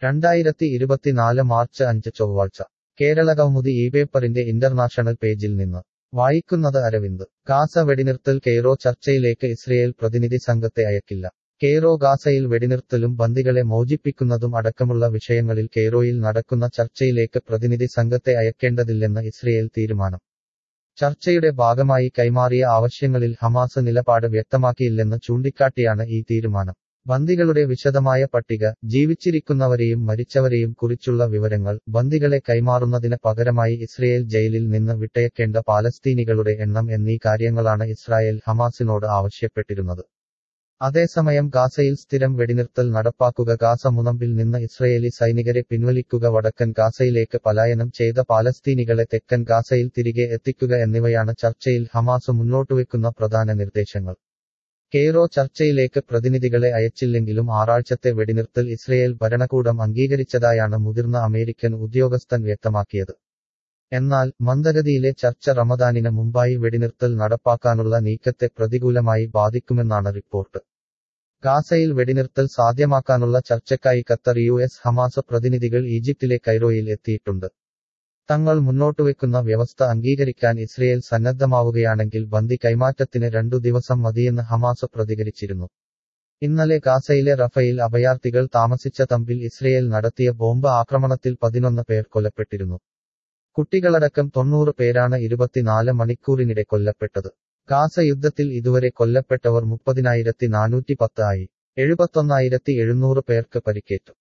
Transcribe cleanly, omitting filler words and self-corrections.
2024 March 5 ചൊവ്വാഴ്ച കേരളകൗമുദി പേപ്പറിന്റെ international പേജിൽ നിന്ന് വായിക്കുന്നത് അരവിന്ദ്. ഗാസ വെടിനിർത്തൽ കെയ്റോ ചർച്ചയിലേക്ക് ഇസ്രയേൽ പ്രതിനിധി സംഘത്തെ അയക്കില്ല. കെയ്റോ ഗാസയിൽ വെടിനിർത്തലും ബന്ദികളെ മോചിപ്പിക്കുന്നതും അടക്കമുള്ള വിഷയങ്ങളിൽ കെയ്റോയിൽ നടക്കുന്ന ചർച്ചയിലേക്ക് പ്രതിനിധി സംഘത്തെ അയക്കേണ്ടതില്ലെന്ന് ഇസ്രയേൽ തീരുമാനം. ചർച്ചയുടെ ഭാഗമായി കൈമാറിയ ആവശ്യങ്ങളിൽ ഹമാസ് നിലപാട് വ്യക്തമാക്കിയില്ലെന്ന് ചൂണ്ടിക്കാട്ടിയാണ് ഈ തീരുമാനം. ബന്ദികളുടെ വിശദമായ പട്ടിക, ജീവിച്ചിരിക്കുന്നവരെയും മരിച്ചവരെയും കുറിച്ചുള്ള വിവരങ്ങൾ, ബന്ദികളെ കൈമാറുന്നതിന് പകരമായി ഇസ്രയേൽ ജയിലിൽ നിന്ന് വിട്ടയക്കേണ്ട പാലസ്തീനികളുടെ എണ്ണം എന്നീ കാര്യങ്ങളാണ് ഇസ്രായേൽ ഹമാസിനോട് ആവശ്യപ്പെട്ടിരുന്നത്. അതേസമയം ഗാസയിൽ സ്ഥിരം വെടിനിർത്തൽ നടപ്പാക്കുക, ഗാസ മുനമ്പിൽ നിന്ന് ഇസ്രയേലി സൈനികരെ പിൻവലിക്കുക, വടക്കൻ ഗാസയിലേക്ക് പലായനം ചെയ്ത പാലസ്തീനികളെ തെക്കൻ ഗാസയിൽ തിരികെ എത്തിക്കുക എന്നിവയാണ് ചർച്ചയിൽ ഹമാസ് മുന്നോട്ടുവെക്കുന്ന പ്രധാന നിർദ്ദേശങ്ങൾ. കെയ്റോ ചർച്ചയിലേക്ക് പ്രതിനിധികളെ അയച്ചില്ലെങ്കിലും ആറാഴ്ചത്തെ വെടിനിർത്തൽ ഇസ്രയേൽ ഭരണകൂടം അംഗീകരിച്ചതായാണ് മുതിർന്ന അമേരിക്കൻ ഉദ്യോഗസ്ഥൻ വ്യക്തമാക്കിയത്. എന്നാൽ മന്ദഗതിയിലെ ചർച്ച റമദാനിന് മുമ്പായി വെടിനിർത്തൽ നടപ്പാക്കാനുള്ള നീക്കത്തെ പ്രതികൂലമായി ബാധിക്കുമെന്നാണ് റിപ്പോർട്ട്. ഗാസയിൽ വെടിനിർത്തൽ സാധ്യമാക്കാനുള്ള ചർച്ചയ്ക്കായി ഖത്തർ, US, ഹമാസ് പ്രതിനിധികൾ ഈജിപ്തിലെ കൈറോയിൽ എത്തിയിട്ടുണ്ട്. തങ്ങൾ മുന്നോട്ടുവെക്കുന്ന വ്യവസ്ഥ അംഗീകരിക്കാൻ ഇസ്രയേൽ സന്നദ്ധമാവുകയാണെങ്കിൽ ബന്ദി കൈമാറ്റത്തിന് 2 ദിവസം മതിയെന്ന് ഹമാസ് പ്രതികരിച്ചിരുന്നു. ഇന്നലെ ഗാസയിലെ റഫയിൽ അഭയാർത്ഥികൾ താമസിച്ച തമ്പിൽ ഇസ്രയേൽ നടത്തിയ ബോംബ് ആക്രമണത്തിൽ 11 പേർ കൊല്ലപ്പെട്ടിരുന്നു. കുട്ടികളടക്കം 90 പേരാണ് 24 മണിക്കൂറിനിടെ കൊല്ലപ്പെട്ടത്. ഗാസ യുദ്ധത്തിൽ ഇതുവരെ കൊല്ലപ്പെട്ടവർ 30,410 ആയി. 71,700 പേർക്ക് പരിക്കേറ്റു.